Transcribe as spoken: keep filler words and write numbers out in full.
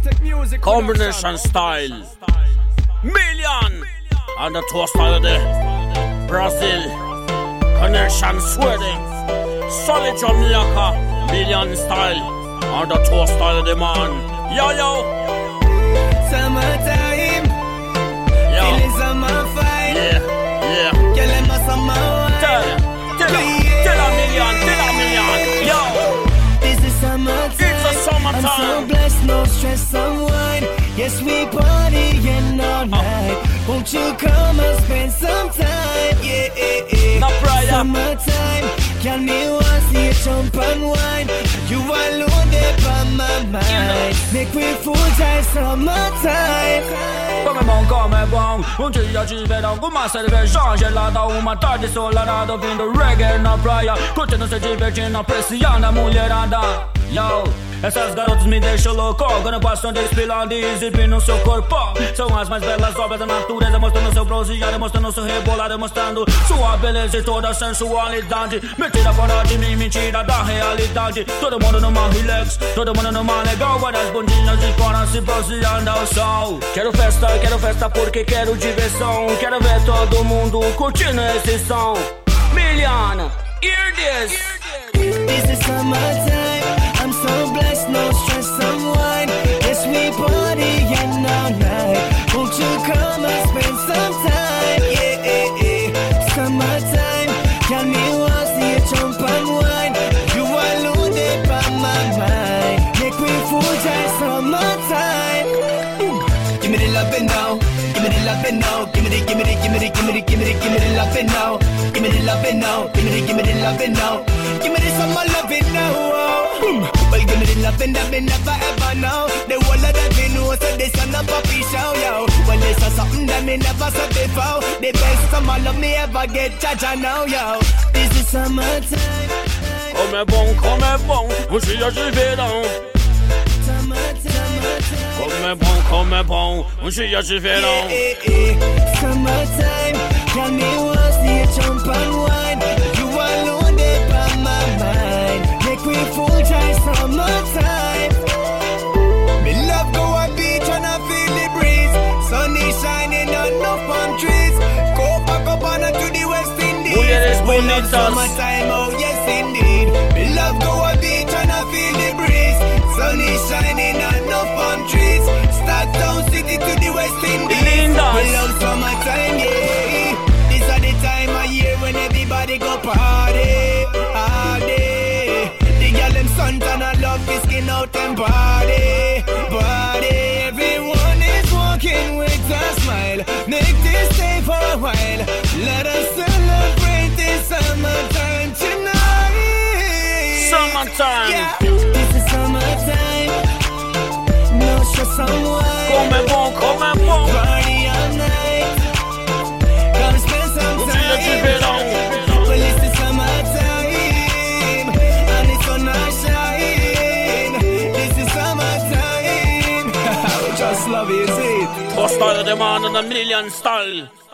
Combination style. Million. And the tour style there. Brazil. Connection Sweden. Solid Jamaica. Million style. And the tour style of the man. Yo, yo. Summertime. Yo. Feeling summer fine. Yeah, yeah. Girl, I'm a summer wine. Tell, tell, Yeah. tell a million, tell a million. Yo. This is summertime. It's a summertime. I'm so blessed, no stress, unwind. Yes, we partying all night. Won't you come and spend some time? Yeah, yeah, yeah. No prayer. Summertime. Can me want see you jump and wine. You alone there by my mind. Make me full time summertime. Come bon, come bon, un giorno ci vedo con massa di persone, la da una tardi sola da vindo reggae na praia, curtindo se divertindo, apreciando a mulherada. Yo, essas garotas me deixam louco, quando passam de espilhando e exibindo no seu corpo. São as mais belas obras da natureza, mostrando seu bronzeado, mostrando seu rebolado, mostrando sua beleza e toda a sensualidade. Mentira fora de mim, mentira da realidade. Todo mundo numa relax, todo mundo numa legal, várias bundinhas de fora se bronzeando ao sol. Quero festa, quero festa porque quero diversão. Quero ver todo mundo curtindo esse som. Million, hear this. This is summertime. I'm so blessed, no stress, unwind. Yes, we partying all night. Won't you come and spend some time? Yeah, yeah, yeah. Summertime. Can me want see you jump and wine. You alone there by my mind. Make me full time summertime. Mm. Give me the loving now. Give me the loving now. Give me the, give me the, give me the, give me the, give me the, give me the loving now. Give me the loving now. Give me the, give me the loving now. Give me the summer loving now. Well, give me the loving that me never ever know. The whole of them me know, so this on a puppy show, yo. Well, this is something that me never said before. The best summer love me ever get, Jaja now, yo. This is summertime. Come è bon, come è bon, un giorno ci vedo. Come è bon, come è bon, un giorno ci vedo. Summertime, can me want see you jump and wine. You alone there by my mind. Make me full time summertime. Me love go on beach and I feel the breeze. Sun is shining on no palm trees. Go back up on to the West Indies. Mujeres We love bonitas. summertime, oh yes indeed. Me love go on beach and I feel the breeze. Sun is shining on no palm trees. Start down city to the West Indies. Lindas. We love summertime, yeah. This is the time of year when everybody go party, party. The girl them sun and I love his skin out and body, body. Everyone is walking with a smile. Make this stay for a while. Let us celebrate this summertime tonight. Summertime. Yeah, this is summertime. No stress on wine. Come è bon, come è bon. Party all night. Gonna spend some Un giorno ci time. vedo. Well, it's the summertime, and it's gonna shine. This is summertime. Just love it, see it. Tour style of the man and a million style.